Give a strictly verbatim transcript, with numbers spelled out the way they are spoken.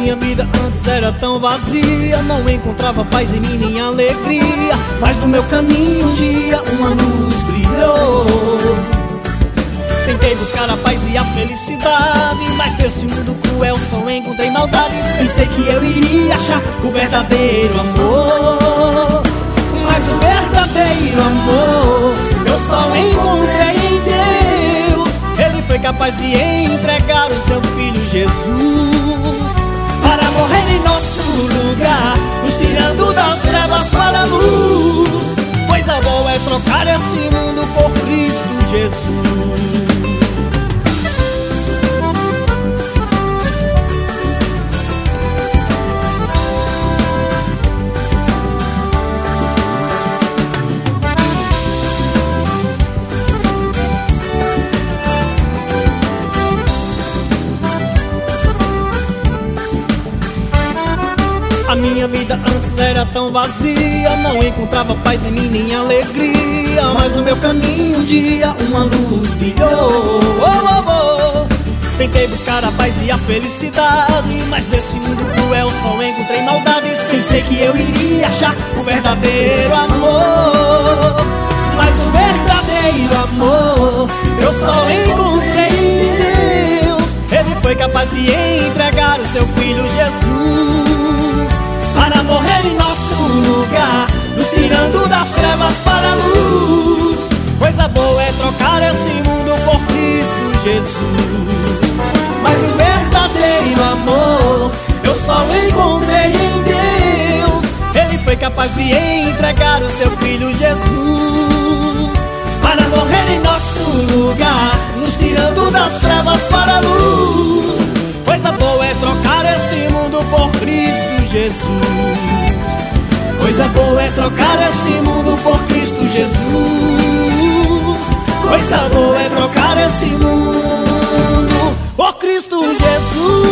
minha vida antes era tão vazia, não encontrava paz em mim nem alegria. Mas no meu caminho um dia uma luz brilhou. Tentei buscar a paz e a felicidade, mas nesse mundo cruel só encontrei maldades. Pensei que eu iria achar o verdadeiro amor, mas o verdadeiro amor eu só encontrei em Deus. Ele foi capaz de entregar o seu Filho Jesus para morrer em nosso lugar, nos tirando das trevas para a luz. Coisa boa é trocar esse mundo por Cristo Jesus. A minha vida antes era tão vazia, não encontrava paz em mim nem alegria. Mas no meu caminho um dia uma luz brilhou. Oh, oh, oh. Tentei buscar a paz e a felicidade, mas nesse mundo cruel só encontrei maldades. Pensei que eu iria achar o verdadeiro amor, mas o verdadeiro amor eu só encontrei em Deus. Ele foi capaz de entregar o seu Filho Jesus para morrer em nosso lugar, nos tirando das trevas para a luz. Coisa boa é trocar esse mundo por Cristo Jesus. Mas o verdadeiro amor eu só encontrei em Deus. Ele foi capaz de entregar o seu Filho Jesus para morrer em nosso lugar, nos tirando das trevas para a luz. Coisa boa é trocar esse mundo por Cristo Jesus. Coisa boa é trocar esse mundo por Cristo Jesus. Coisa boa é trocar esse mundo por Cristo Jesus.